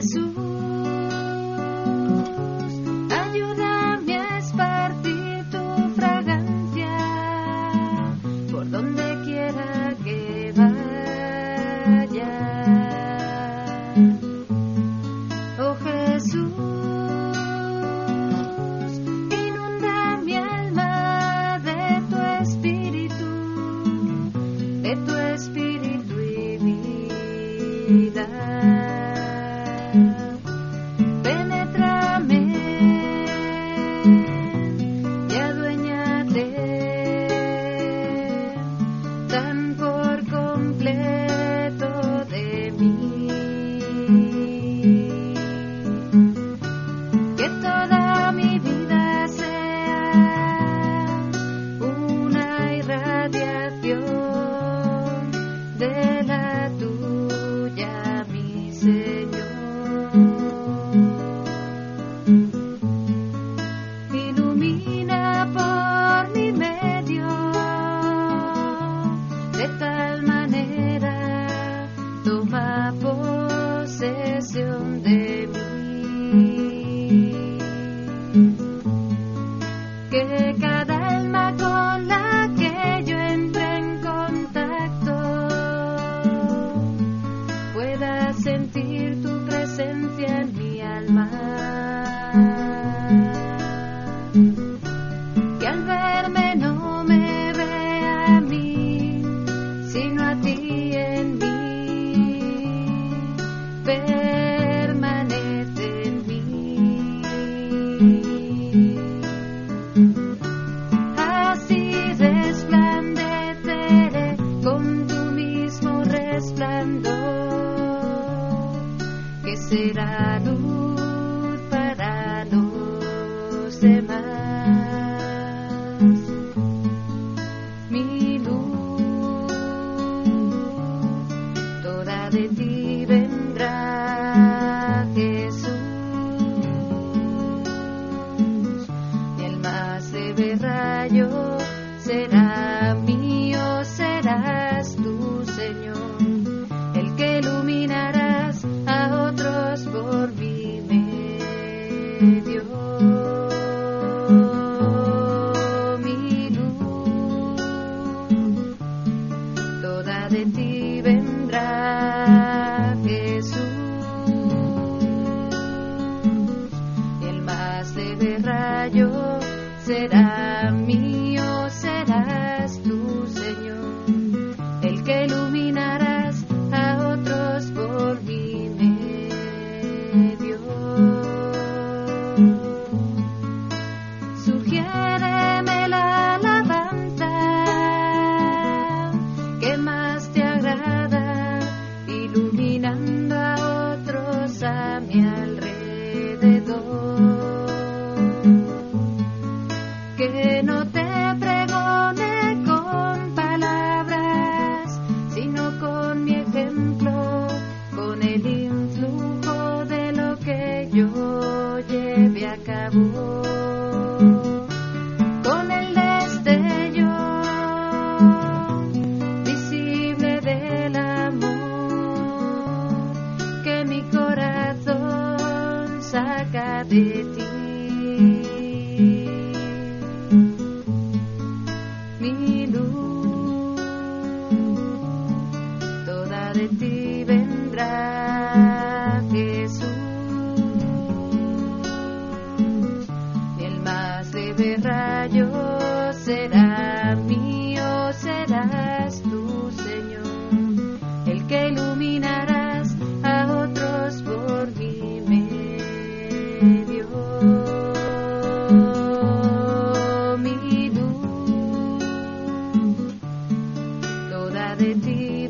ayúdame a esparcir tu fragancia por donde quiera que vaya. Oh Jesús, inunda mi alma de tu espíritu y vida. Penétrame y aduéñate tan por completo de mí, que toda mi vida sea una irradiación de la tuya, mi Señor. Ilumina por mi medio, de tal manera toma posesión de mí, que cada alma con la que yo entre en contacto pueda sentir tu presencia en mi alma, que al verme no me vea a mí, sino a ti en mí, permanece en mí. Así resplandeceré con tu mismo resplandor, que será luz para los demás. Mi luz, toda de ti vendrá, Jesús. Y el más leve rayo será mío, serás tú, Señor, el que iluminarás a otros por mi medio. Mi luz, toda de ti vendrá, Jesús. Y el más leve rayo será mío, serás tú, Señor, el que iluminarás a otros por mi medio. Sugiéreme la alabanza que más te agrada, iluminando a otros a mi alrededor. Que no te pregone con palabras, sino con mi ejemplo, con el influjo de lo que yo lleve a cabo, con el destello visible del amor que mi corazón saca de ti. Mi luz, toda de ti vendrá, Jesús. Y el más leve rayo será mío, serás tú, Señor, el que iluminarás a otros por mi medio. Mi luz, toda de ti